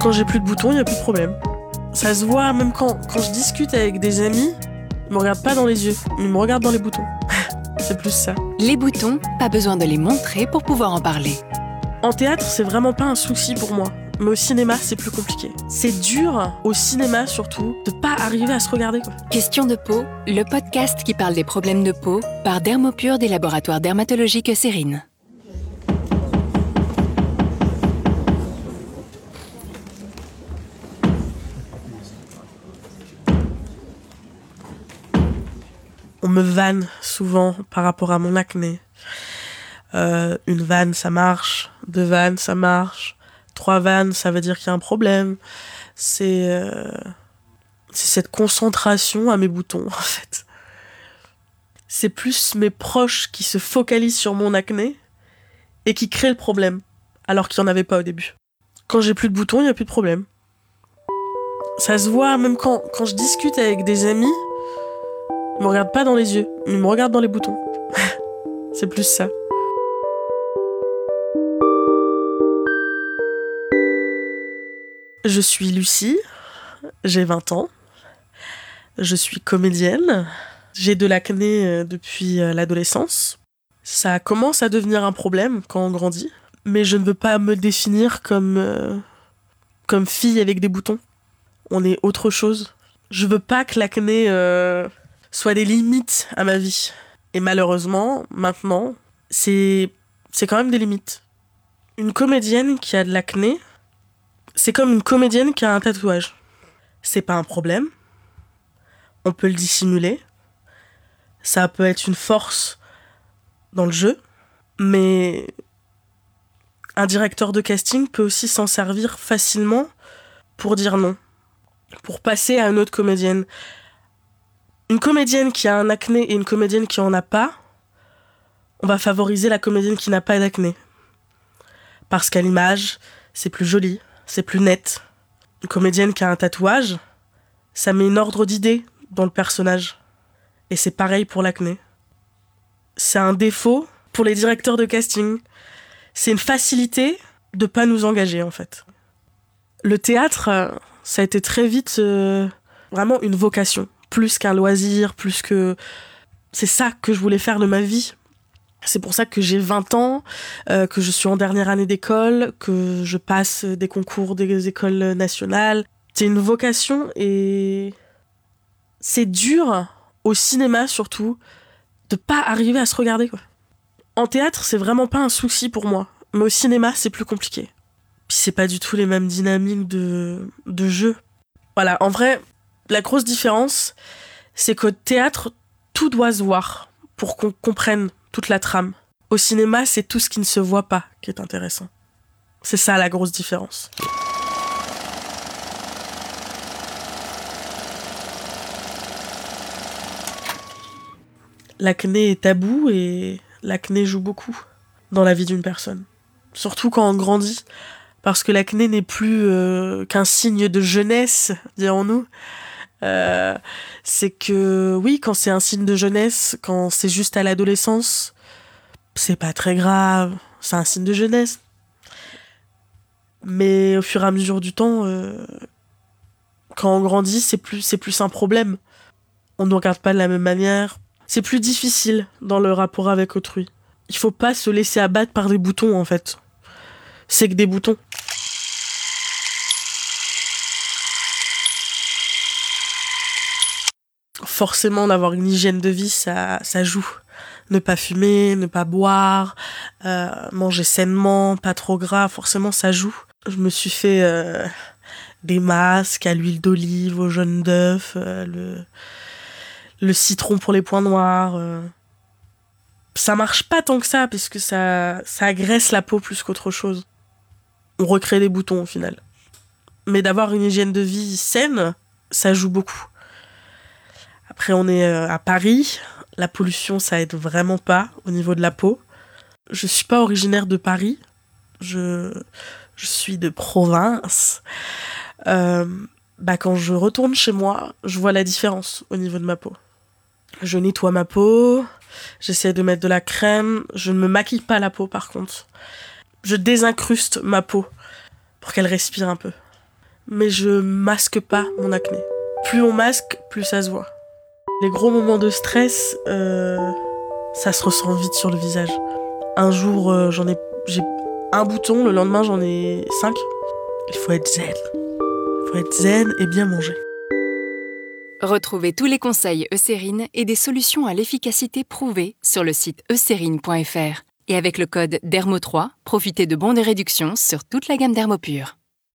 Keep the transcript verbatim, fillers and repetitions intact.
Quand j'ai plus de boutons, il n'y a plus de problème. Ça se voit même quand, quand je discute avec des amis, ils me regardent pas dans les yeux, ils me regardent dans les boutons. C'est plus ça. Les boutons, pas besoin de les montrer pour pouvoir en parler. En théâtre, c'est vraiment pas un souci pour moi. Mais au cinéma, c'est plus compliqué. C'est dur, au cinéma surtout, de pas arriver à se regarder, quoi. Question de peau, le podcast qui parle des problèmes de peau par Dermopure des laboratoires dermatologiques Cérine. On me vanne souvent par rapport à mon acné. Euh, une vanne, ça marche. Deux vannes, ça marche. Trois vannes, ça veut dire qu'il y a un problème. C'est, euh, c'est cette concentration à mes boutons, en fait. C'est plus mes proches qui se focalisent sur mon acné et qui créent le problème, alors qu'il n'y en avait pas au début. Quand j'ai plus de boutons, il n'y a plus de problème. Ça se voit même quand, quand je discute avec des amis, ils me regardent pas dans les yeux, ils me regardent dans les boutons. C'est plus ça. Je suis Lucie, j'ai vingt ans, je suis comédienne, j'ai de l'acné depuis l'adolescence. Ça commence à devenir un problème quand on grandit, mais je ne veux pas me définir comme, euh, comme fille avec des boutons. On est autre chose. Je veux pas que l'acné euh, soit des limites à ma vie. Et malheureusement, maintenant, c'est, c'est quand même des limites. Une comédienne qui a de l'acné, c'est comme une comédienne qui a un tatouage. C'est pas un problème. On peut le dissimuler. Ça peut être une force dans le jeu. Mais un directeur de casting peut aussi s'en servir facilement pour dire non. Pour passer à une autre comédienne. Une comédienne qui a un acné et une comédienne qui en a pas, on va favoriser la comédienne qui n'a pas d'acné. Parce qu'à l'image, c'est plus joli. C'est plus net. Une comédienne qui a un tatouage, ça met un ordre d'idée dans le personnage. Et c'est pareil pour l'acné. C'est un défaut pour les directeurs de casting. C'est une facilité de pas nous engager, en fait. Le théâtre, ça a été très vite euh, vraiment une vocation. Plus qu'un loisir, plus que... C'est ça que je voulais faire de ma vie. C'est pour ça que j'ai vingt ans, euh, que je suis en dernière année d'école, que je passe des concours des écoles nationales. C'est une vocation et c'est dur, au cinéma surtout, de pas arriver à se regarder, quoi. En théâtre, c'est vraiment pas un souci pour moi, mais au cinéma, c'est plus compliqué. Puis c'est pas du tout les mêmes dynamiques de, de jeu. Voilà, en vrai, la grosse différence, c'est qu'au théâtre, tout doit se voir pour qu'on comprenne toute la trame. Au cinéma, c'est tout ce qui ne se voit pas qui est intéressant. C'est ça la grosse différence. L'acné est tabou et l'acné joue beaucoup dans la vie d'une personne. Surtout quand on grandit, parce que l'acné n'est plus euh, qu'un signe de jeunesse, dirons-nous. Euh, c'est que oui, quand c'est un signe de jeunesse, quand c'est juste à l'adolescence, c'est pas très grave, c'est un signe de jeunesse. Mais au fur et à mesure du temps, euh, quand on grandit, c'est plus, c'est plus un problème. On ne regarde pas de la même manière. C'est plus difficile dans le rapport avec autrui. Il faut pas se laisser abattre par des boutons, en fait. C'est que des boutons. Forcément, d'avoir une hygiène de vie, ça, ça joue. Ne pas fumer, ne pas boire, euh, manger sainement, pas trop gras, forcément, ça joue. Je me suis fait euh, des masques à l'huile d'olive, au jaune d'œuf, euh, le, le citron pour les points noirs. Euh. Ça marche pas tant que ça, parce que ça, ça agresse la peau plus qu'autre chose. On recrée des boutons, au final. Mais d'avoir une hygiène de vie saine, ça joue beaucoup. Après, on est à Paris. La pollution, ça aide vraiment pas au niveau de la peau. Je suis pas originaire de Paris. Je, je suis de province. Euh, bah, quand je retourne chez moi, je vois la différence au niveau de ma peau. Je nettoie ma peau. J'essaie de mettre de la crème. Je ne me maquille pas la peau, par contre. Je désincruste ma peau pour qu'elle respire un peu. mais je masque pas mon acné. Plus on masque, plus ça se voit. Les gros moments de stress, euh, ça se ressent vite sur le visage. Un jour, euh, j'en ai, j'ai un bouton, le lendemain, j'en ai cinq. Il faut être zen. Il faut être zen et bien manger. Retrouvez tous les conseils Eucérine et des solutions à l'efficacité prouvée sur le site eucérine point f r. Et avec le code D E R M O trois, profitez de bons de réduction sur toute la gamme Dermopure.